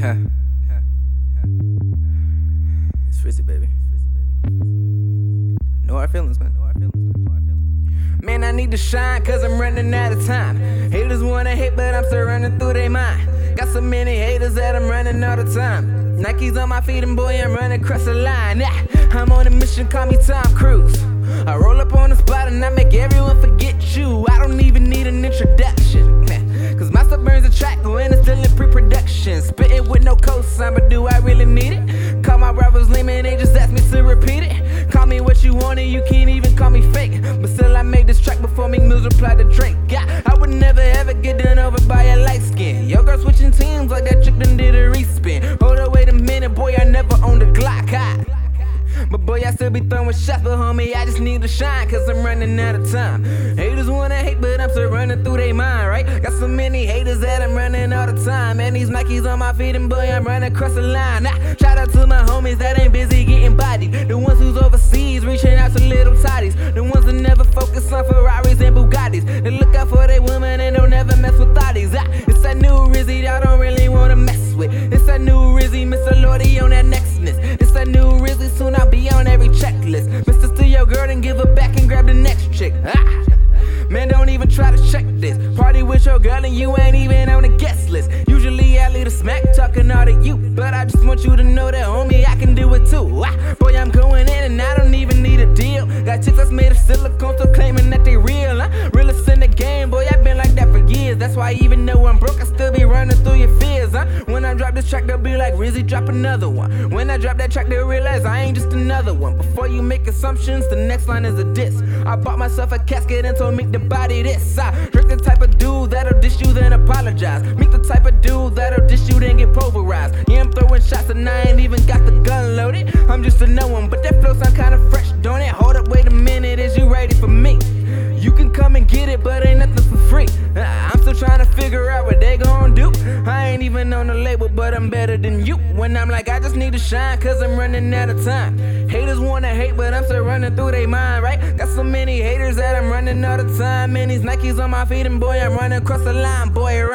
It's Frizzy, baby. Know our feelings, man. Man, I need to shine, cause I'm running out of time. Haters wanna hate, but I'm still running through their mind. Got so many haters that I'm running all the time. Nikes on my feet and boy, I'm running across the line. I'm on a mission, call me Tom Cruise. I roll up on the spot and I make everyone forget you. I don't even need an introduction, cause my stuff burns the track when it's still in pre-production. Spitting with no cosign, but do I really need it? Call my rappers lame and they just ask me to repeat it. Call me what you want and you can't even call me fake. But still I made this track before Meek Mills replied to Drake. I would never ever get done over by a light skin. Yo girl switching teams like that chick done did a respin. Hold up, wait a minute, boy, I never owned a Glock. But boy, I still be throwing shots, but homie, I just need to shine, cause I'm running out of time. Haters wanna hate, but I'm still running through their mind, right? Got so many haters that I'm running all the time. And these Nikes on my feet and boy, I'm running across the line. Shout out to my homies that ain't busy getting bodied. The ones who's overseas, reaching out to little toddies. The ones that never focus on Ferraris and Bugattis. They look out for their women and don't ever mess with thotties. It's that new Rizzy I don't really wanna mess with. It's that new Rizzy, Mr. Lordy on that nextness. It's that new Rizzy, soon I'll be on every checklist. Mr. Steal your girl and give her back and grab the next chick. Man, don't even try to check this. Party with your girl and you ain't even on the guest list. Usually I lead a smack talking all to you, but I just want you to know that, homie, I can do it too. Boy, I'm going in and I don't even need a deal. Got chicks that's made of silicone still claiming that they real. Realest in the game, boy, I've been like that for years. That's why even though I'm broke, I still be running through your fears. When I drop this track, they'll be like, Rizzy, drop another one. When I drop that track, they'll realize I ain't just another one. Before you make assumptions, the next line is a diss. I bought myself a casket and told Meek to body this. I drink the type of dude that'll dish you then apologize. Meek the type of dude that'll dish you then get pulverized. Yeah, I'm throwing shots and I ain't even got the gun loaded. I'm just a no one, but that flow sound kinda fresh, don't it? Hold up, wait a minute, is you ready for me? You can come and get it, but ain't nothing for free. I'm still trying to figure out what they gon' do. I ain't even on the label, but I'm better than you. When I'm like, I just need to shine, cause I'm running out of time. Haters wanna hate, but I'm still running through their mind, right? Got so many haters that I'm running all the time. And these Nikes on my feet and boy, I'm running across the line, boy.